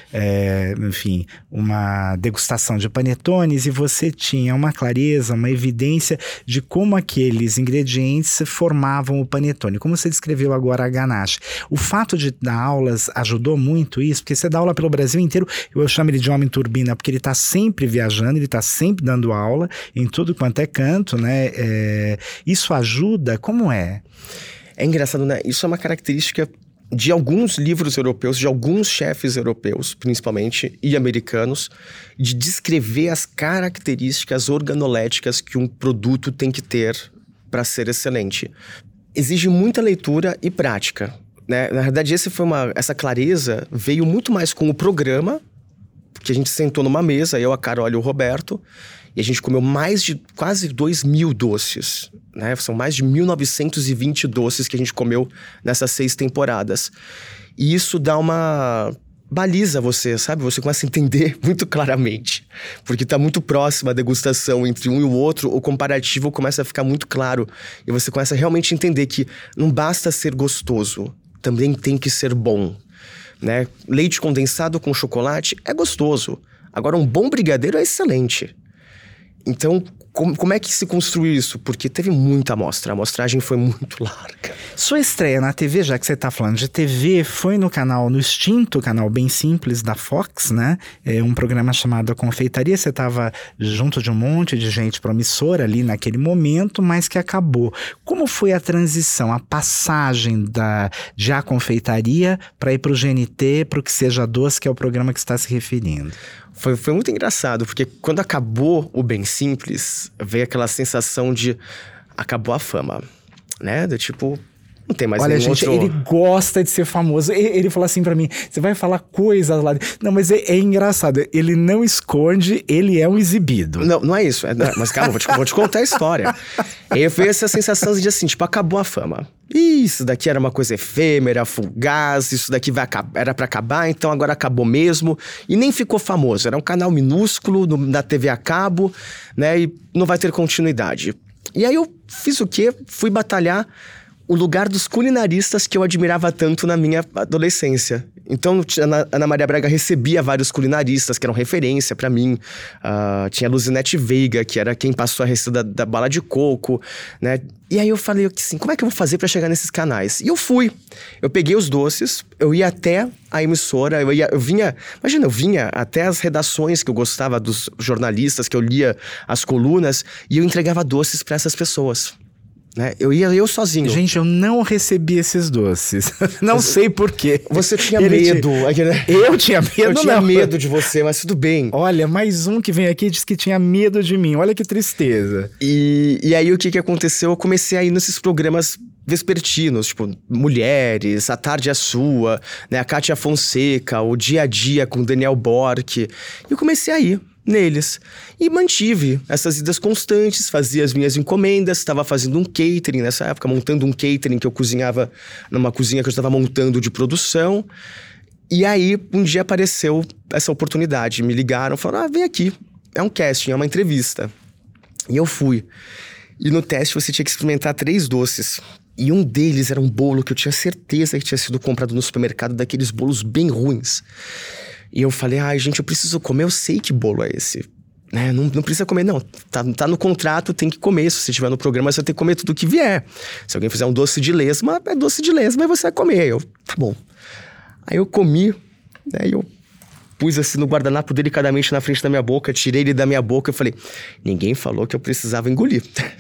é, enfim, uma degustação de panetones, e você tinha uma clareza, uma evidência de como aqueles ingredientes formavam o panetone, como você descreveu agora a ganache. O fato de dar aulas ajudou muito isso, porque você dá aula pelo Brasil inteiro, eu chamo ele de homem turbina, porque ele está sempre viajando, ele está sempre dando aula em tudo quanto é canto, né? É, isso ajuda? Como é? É engraçado, né? Isso é uma característica de alguns livros europeus, de alguns chefes europeus, principalmente, e americanos, de descrever as características organoléticas que um produto tem que ter para ser excelente. Exige muita leitura e prática, né? Na verdade, esse foi uma, essa clareza veio muito mais com o programa, que a gente sentou numa mesa, eu, a Carol e o Roberto, e a gente comeu mais de quase dois mil doces, né? São mais de mil novecentos e vinte doces que a gente comeu nessas seis temporadas. E isso dá uma... baliza você, sabe? Você começa a entender muito claramente. Porque está muito próxima a degustação entre um e o outro, o comparativo começa a ficar muito claro. E você começa a realmente entender que não basta ser gostoso, também tem que ser bom. Né? Leite condensado com chocolate é gostoso. Agora, um bom brigadeiro é excelente. Então, como, como é que se construiu isso? Porque teve muita amostra, a amostragem foi muito larga. Sua estreia na T V, já que você está falando de T V, foi no canal, no extinto canal Bem Simples da Fox, né? É um programa chamado A Confeitaria. Você estava junto de um monte de gente promissora ali naquele momento, mas que acabou. Como foi a transição, a passagem da, de A Confeitaria para ir para o G N T, para o Que Seja Doce, que é o programa que você está se referindo? Foi, foi muito engraçado, porque quando acabou o Bem Simples, veio aquela sensação de acabou a fama, né? Do tipo, não tem mais Olha, nenhum gente, outro... ele gosta de ser famoso. Ele, ele falou assim pra mim, você vai falar coisas lá... Não, mas é, é engraçado, ele não esconde, ele é um exibido. Não, não é isso, é, não, mas calma, vou te, vou te contar a história. E aí foi essa sensação de assim, tipo, acabou a fama. Isso daqui era uma coisa efêmera, fugaz, isso daqui vai acabar, era pra acabar, então agora acabou mesmo. E nem ficou famoso, era um canal minúsculo no, na T V a cabo, né? E não vai ter continuidade. E aí eu fiz o quê? Fui batalhar o lugar dos culinaristas que eu admirava tanto na minha adolescência. Então, a Ana Maria Braga recebia vários culinaristas que eram referência pra mim. Uh, tinha a Luzinete Veiga, que era quem passou a receita da, da bala de coco, né? E aí eu falei assim, como é que eu vou fazer pra chegar nesses canais? E eu fui. Eu peguei os doces, eu ia até a emissora, eu, ia, eu vinha... Imagina, eu vinha até as redações que eu gostava dos jornalistas, que eu lia as colunas, e eu entregava doces pra essas pessoas. Né? Eu ia eu sozinho. Gente, eu não recebi esses doces. Não você, sei por quê. Você tinha Ele medo. Tinha... Eu tinha medo, Eu tinha não. medo de você, mas tudo bem. Olha, mais um que vem aqui diz que tinha medo de mim. Olha que tristeza. E, e aí, o que que aconteceu? Eu comecei a ir nesses programas vespertinos, tipo, Mulheres, A Tarde é Sua, né? A Kátia Fonseca, o Dia a Dia com Daniel Bork. E eu comecei a ir neles. E mantive essas idas constantes, fazia as minhas encomendas, estava fazendo um catering nessa época, montando um catering que eu cozinhava numa cozinha que eu estava montando de produção. E aí, um dia apareceu essa oportunidade, me ligaram, falaram, ah, vem aqui, é um casting, é uma entrevista. E eu fui. E no teste você tinha que experimentar três doces. E um deles era um bolo que eu tinha certeza que tinha sido comprado no supermercado, daqueles bolos bem ruins. E eu falei, ai, gente, eu preciso comer, eu sei que bolo é esse. Né? Não, não precisa comer, não. Tá, tá no contrato, tem que comer. Se você estiver no programa, você vai ter que comer tudo que vier. Se alguém fizer um doce de lesma, é doce de lesma e você vai comer. Eu, tá bom. Aí eu comi, né? E eu pus assim no guardanapo delicadamente na frente da minha boca, tirei ele da minha boca e falei, ninguém falou que eu precisava engolir.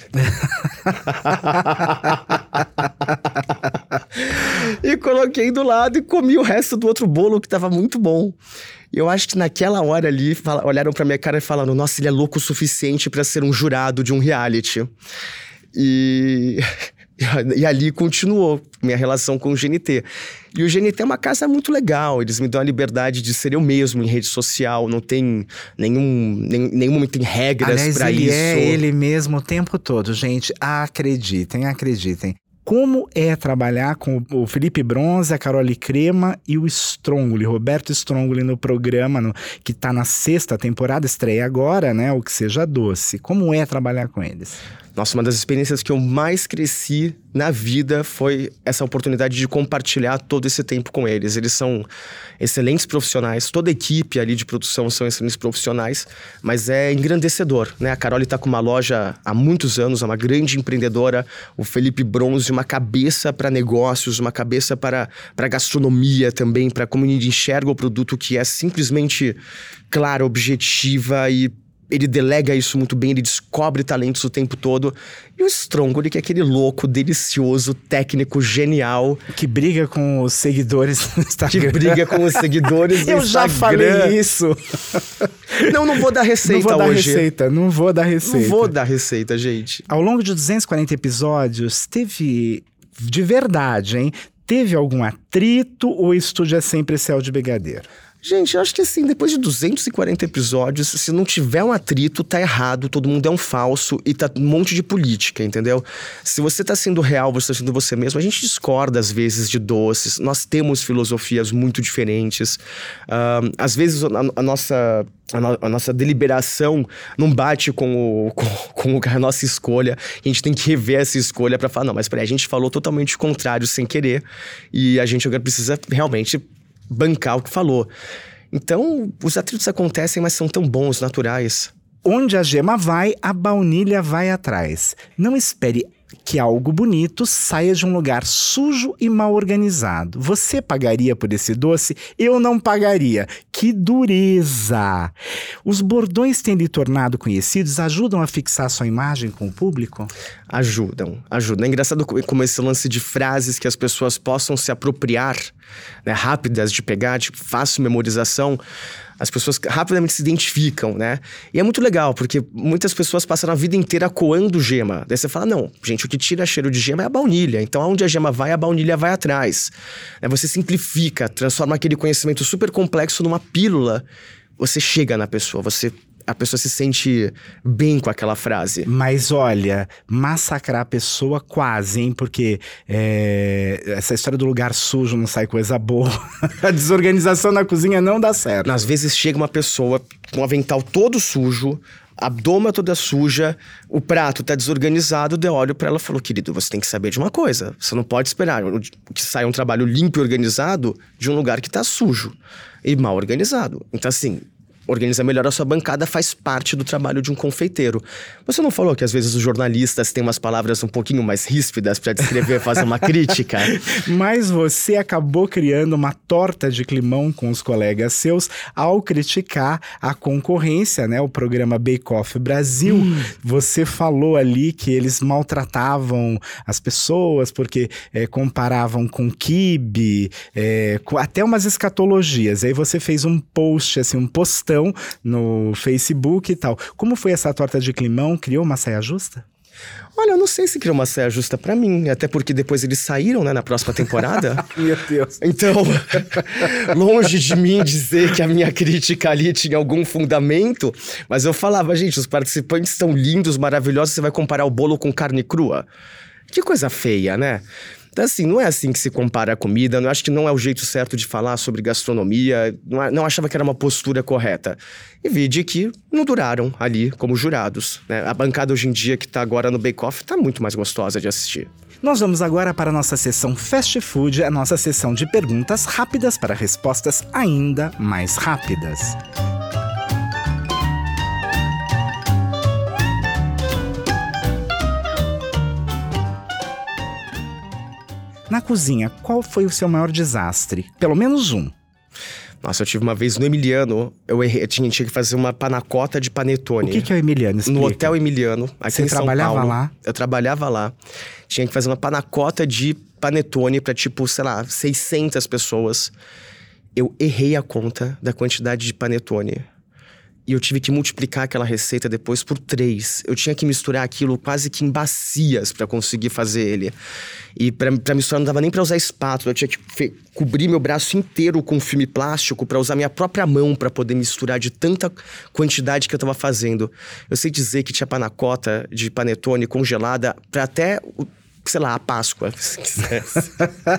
E coloquei do lado e comi o resto do outro bolo que tava muito bom. E eu acho que naquela hora ali, fala, olharam pra minha cara e falaram, nossa, ele é louco o suficiente pra ser um jurado de um reality. E... E ali continuou minha relação com o G N T. E o G N T é uma casa muito legal, eles me dão a liberdade de ser eu mesmo em rede social, não tem nenhum, nenhum, nenhum momento tem regras Aliás, pra ele isso. é ele mesmo o tempo todo, gente, acreditem, acreditem. Como é trabalhar com o Felipe Bronze, a Carole Crema e o Strongoli, Roberto Strongoli no programa, no, que tá na sexta temporada, estreia agora, né? O Que Seja Doce. Como é trabalhar com eles? Nossa, uma das experiências que eu mais cresci na vida foi essa oportunidade de compartilhar todo esse tempo com eles. Eles são excelentes profissionais, toda a equipe ali de produção são excelentes profissionais, mas é engrandecedor, né? A Carole tá com uma loja há muitos anos, é uma grande empreendedora. O Felipe Bronze, uma cabeça para negócios, uma cabeça para, para gastronomia também, para como ele enxerga o produto, que é simplesmente clara, objetiva e ele delega isso muito bem, ele descobre talentos o tempo todo. E o Strongoli, que é aquele louco, delicioso, técnico, genial. Que briga com os seguidores no Instagram. Que briga com os seguidores no Eu Instagram. já falei isso. Não, não vou dar receita hoje. Não vou dar hoje. receita, não vou dar receita. Não vou dar receita, gente. Ao longo de duzentos e quarenta episódios, teve, de verdade, hein? Teve algum atrito ou o estúdio é sempre céu de brigadeiro? Gente, eu acho que assim, depois de duzentos e quarenta episódios, se não tiver um atrito, tá errado, todo mundo é um falso e tá um monte de política, entendeu? Se você tá sendo real, você tá sendo você mesmo, a gente discorda às vezes de doces, nós temos filosofias muito diferentes, uh, às vezes a, a nossa... A, no, a nossa deliberação não bate com, o, com, com a nossa escolha. A gente tem que rever essa escolha pra falar, não, mas peraí, a gente falou totalmente o contrário sem querer e a gente agora precisa realmente bancar o que falou. Então, os atritos acontecem, mas são tão bons, naturais. Onde a gema vai, a baunilha vai atrás. Não espere que algo bonito saia de um lugar sujo e mal organizado. Você pagaria por esse doce? Eu não pagaria. Que dureza! Os bordões têm lhe tornado conhecidos, ajudam a fixar sua imagem com o público? Ajudam, ajudam. É engraçado como esse lance de frases que as pessoas possam se apropriar, né, rápidas de pegar, de fácil memorização. As pessoas rapidamente se identificam, né? E é muito legal, porque muitas pessoas passam a vida inteira coando gema. Daí você fala, não, gente, o que tira cheiro de gema é a baunilha. Então, aonde a gema vai, a baunilha vai atrás. Você simplifica, transforma aquele conhecimento super complexo numa pílula. Você chega na pessoa, você... a pessoa se sente bem com aquela frase. Mas olha, massacrar a pessoa quase, hein? Porque é, essa história do lugar sujo não sai coisa boa. A desorganização na cozinha não dá certo. Às vezes chega uma pessoa com um avental todo sujo, A doma toda suja, o prato tá desorganizado, eu olho pra ela e falo, querido, você tem que saber de uma coisa. Você não pode esperar que saia um trabalho limpo e organizado de um lugar que tá sujo e mal organizado. Então, assim, organizar melhor a sua bancada faz parte do trabalho de um confeiteiro. Você não falou que às vezes os jornalistas têm umas palavras um pouquinho mais ríspidas para descrever, fazer uma crítica? Mas você acabou criando uma torta de climão com os colegas seus ao criticar a concorrência, né? O programa Bake Off Brasil. Hum. Você falou ali que eles maltratavam as pessoas porque é, comparavam com quibe, é, com até umas escatologias. Aí você fez um post, assim, um postão no Facebook e tal. Como foi essa torta de climão? Criou uma saia justa? Olha, eu não sei se criou uma saia justa pra mim, até porque depois eles saíram, né, na próxima temporada. Meu Deus. Então, longe de mim dizer que a minha crítica ali tinha algum fundamento, mas eu falava, gente, os participantes estão lindos, maravilhosos, você vai comparar o bolo com carne crua? Que coisa feia, né? Então, assim, não é assim que se compara a comida, eu acho que não é o jeito certo de falar sobre gastronomia, não, não achava que era uma postura correta. E vi de que não duraram ali como jurados, né? A bancada hoje em dia que tá agora no Bake Off tá muito mais gostosa de assistir. Nós vamos agora para a nossa sessão Fast Food, a nossa sessão de perguntas rápidas para respostas ainda mais rápidas. Na cozinha, qual foi o seu maior desastre? Pelo menos um. Nossa, eu tive uma vez no Emiliano, eu, errei, eu tinha, tinha que fazer uma panacota de panetone. O que, que é o Emiliano? Explica. No Hotel Emiliano, aqui Você em São Paulo. Você trabalhava lá? Eu trabalhava lá. Tinha que fazer uma panacota de panetone pra, tipo, sei lá, seiscentas pessoas. Eu errei a conta da quantidade de panetone. E eu tive que multiplicar aquela receita depois por três. Eu tinha que misturar aquilo quase que em bacias pra conseguir fazer ele. E pra, pra misturar não dava nem pra usar espátula. Eu tinha que fe- cobrir meu braço inteiro com filme plástico pra usar minha própria mão pra poder misturar de tanta quantidade que eu tava fazendo. Eu sei dizer que tinha panacota de panetone congelada pra até... sei lá, a Páscoa, se quisesse.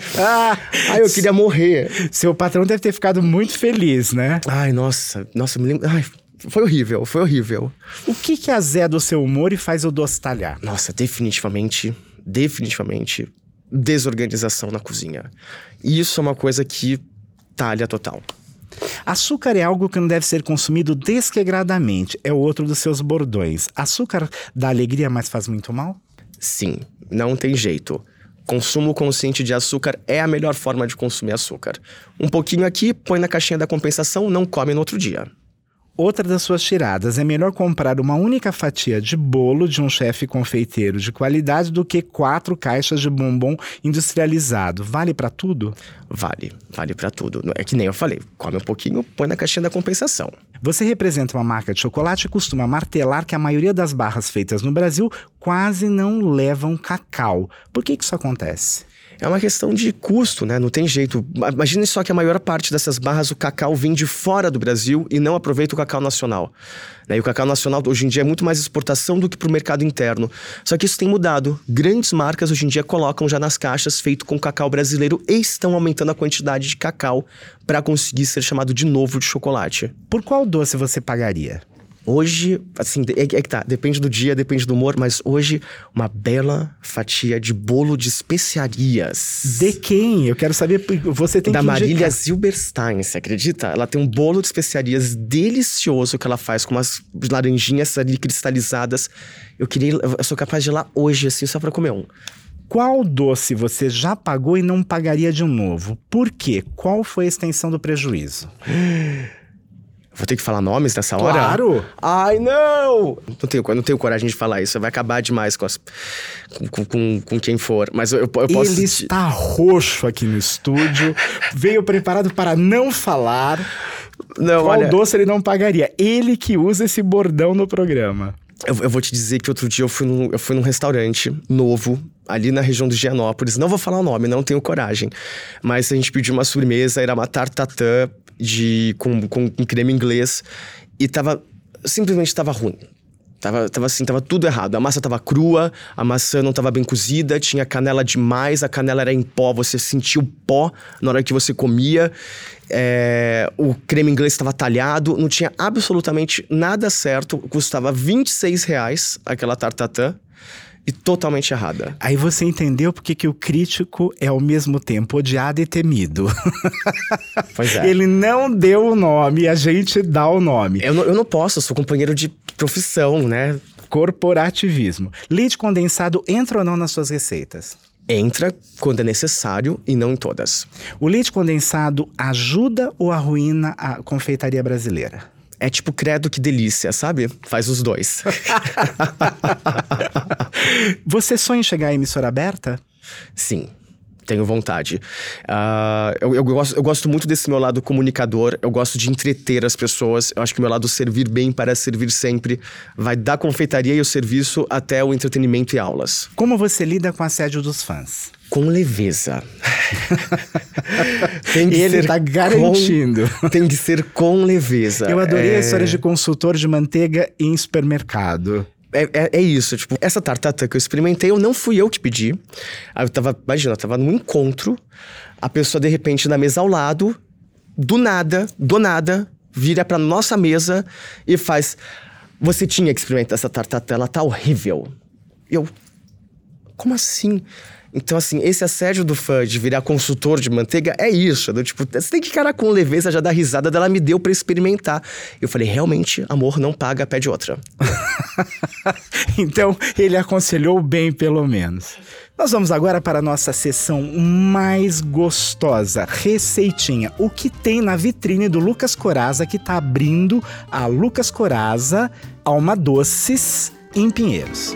Ai, eu queria morrer. Seu patrão deve ter ficado muito feliz, né? Ai, nossa, nossa, eu me lembro... Ai, foi horrível, foi horrível. O que que azeda o seu humor e faz o doce talhar? Nossa, definitivamente, definitivamente, desorganização na cozinha. E isso é uma coisa que talha total. Açúcar é algo que não deve ser consumido desregradamente. É outro dos seus bordões. Açúcar dá alegria, mas faz muito mal? Sim, não tem jeito. Consumo consciente de açúcar é a melhor forma de consumir açúcar. Um pouquinho aqui, põe na caixinha da compensação, não come no outro dia. Outra das suas tiradas: é melhor comprar uma única fatia de bolo de um chefe confeiteiro de qualidade do que quatro caixas de bombom industrializado. Vale pra tudo? Vale, vale pra tudo. É que nem eu falei, come um pouquinho, põe na caixinha da compensação. Você representa uma marca de chocolate e costuma martelar que a maioria das barras feitas no Brasil quase não levam cacau. Por que que isso acontece? É uma questão de custo, né? Não tem jeito. Imagine só que a maior parte dessas barras, o cacau vem de fora do Brasil e não aproveita o cacau nacional. E o cacau nacional hoje em dia é muito mais exportação do que para o mercado interno. Só que isso tem mudado. Grandes marcas hoje em dia colocam já nas caixas feito com cacau brasileiro e estão aumentando a quantidade de cacau para conseguir ser chamado de novo de chocolate. Por qual doce você pagaria? Hoje, assim, é, é que tá, depende do dia, depende do humor, mas hoje uma bela fatia de bolo de especiarias. De quem? Eu quero saber, você tem da que Marília indicar. Zilberstein, você acredita? Ela tem um bolo de especiarias delicioso que ela faz com umas laranjinhas ali cristalizadas. Eu queria, eu sou capaz de ir lá hoje, assim, só pra comer um. Qual doce você já pagou e não pagaria de novo? Por quê? Qual foi a extensão do prejuízo? Vou ter que falar nomes nessa hora? Claro! Ai, não! Não tenho, não tenho coragem de falar isso. Vai acabar demais com, as, com, com, com quem for. Mas eu, eu posso... Ele está roxo aqui no estúdio. Veio preparado para não falar. Não, Qual olha... doce ele não pagaria? Ele que usa esse bordão no programa. Eu, eu vou te dizer que outro dia eu fui, num, eu fui num restaurante novo, ali na região do Gianópolis. Não vou falar o nome, não tenho coragem. Mas a gente pediu uma sobremesa, era uma tartatã de, com, com, com creme inglês. E tava, simplesmente tava ruim. Tava, tava assim, tava tudo errado. A massa tava crua, a maçã não tava bem cozida, tinha canela demais, a canela era em pó, você sentia o pó na hora que você comia. É, o creme inglês estava talhado, não tinha absolutamente nada certo. Custava vinte e seis reais aquela tartatã. E totalmente errada. Aí você entendeu porque que o crítico é ao mesmo tempo odiado e temido. Pois é. Ele não deu o nome, a gente dá o nome. Eu não, eu não posso, eu sou companheiro de profissão, né? Corporativismo. Leite condensado entra ou não nas suas receitas? Entra quando é necessário e não em todas. O leite condensado ajuda ou arruína a confeitaria brasileira? É tipo credo que delícia, sabe? Faz os dois. Você sonha em chegar à emissora aberta? Sim, tenho vontade. Uh, eu, eu, gosto, eu gosto muito desse meu lado comunicador. Eu gosto de entreter as pessoas. Eu acho que o meu lado servir bem para servir sempre vai da confeitaria e o serviço até o entretenimento e aulas. Como você lida com o assédio dos fãs? Com leveza. Tem que Ele ser tá garantindo. Com, tem que ser com leveza. Eu adorei é... a história de consultor de manteiga em supermercado. É, é, é isso, tipo, essa tartatã que eu experimentei, eu não fui eu que pedi. Aí eu tava, imagina, eu tava num encontro, a pessoa de repente na mesa ao lado, do nada, do nada, vira pra nossa mesa e faz: você tinha que experimentar essa tartatã, ela tá horrível. Eu, como assim? Então, assim, esse assédio do fã de virar consultor de manteiga é isso. Do, tipo, você tem que encarar com leveza, já dá risada dela, me deu pra experimentar. Eu falei, realmente, amor não paga, pede outra. Então, ele aconselhou bem, pelo menos. Nós vamos agora para a nossa sessão mais gostosa, receitinha. O que tem na vitrine do Lucas Corazza, que tá abrindo a Lucas Corazza Alma Doces em Pinheiros.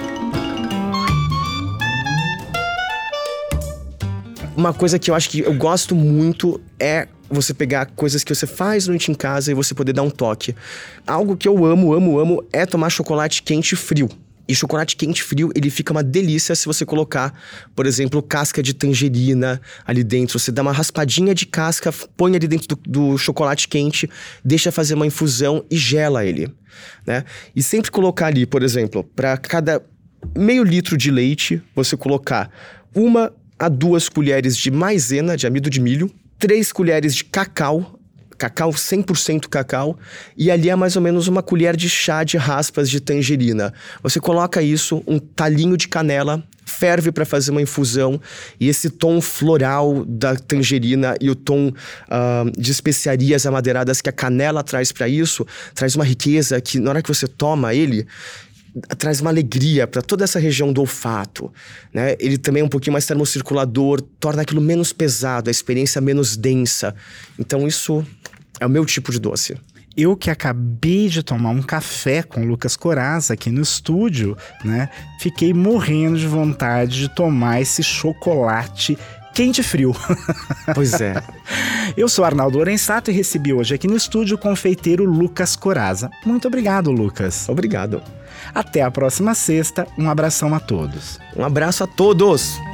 Uma coisa que eu acho que eu gosto muito é você pegar coisas que você faz noite em casa e você poder dar um toque. Algo que eu amo, amo, amo é tomar chocolate quente frio. E chocolate quente frio, ele fica uma delícia se você colocar, por exemplo, casca de tangerina ali dentro. Você dá uma raspadinha de casca, põe ali dentro do, do chocolate quente, deixa fazer uma infusão e gela ele, né? E sempre colocar ali, por exemplo, para cada meio litro de leite, você colocar uma a duas colheres de maisena, de amido de milho, três colheres de cacau, cacau cem por cento cacau, e ali é mais ou menos uma colher de chá de raspas de tangerina. Você coloca isso, um talinho de canela, ferve para fazer uma infusão, e esse tom floral da tangerina e o tom uh, de especiarias amadeiradas que a canela traz para isso, traz uma riqueza que na hora que você toma ele, traz uma alegria para toda essa região do olfato, né? Ele também é um pouquinho mais termocirculador, torna aquilo menos pesado, a experiência menos densa. Então isso é o meu tipo de doce. Eu que acabei de tomar um café com o Lucas Corazza aqui no estúdio, né? Fiquei morrendo de vontade de tomar esse chocolate quente e frio. Pois é. Eu sou Arnaldo Lorenzato e recebi hoje aqui no estúdio o confeiteiro Lucas Corazza. Muito obrigado, Lucas. Obrigado. Até a próxima sexta. Um abração a todos. Um abraço a todos.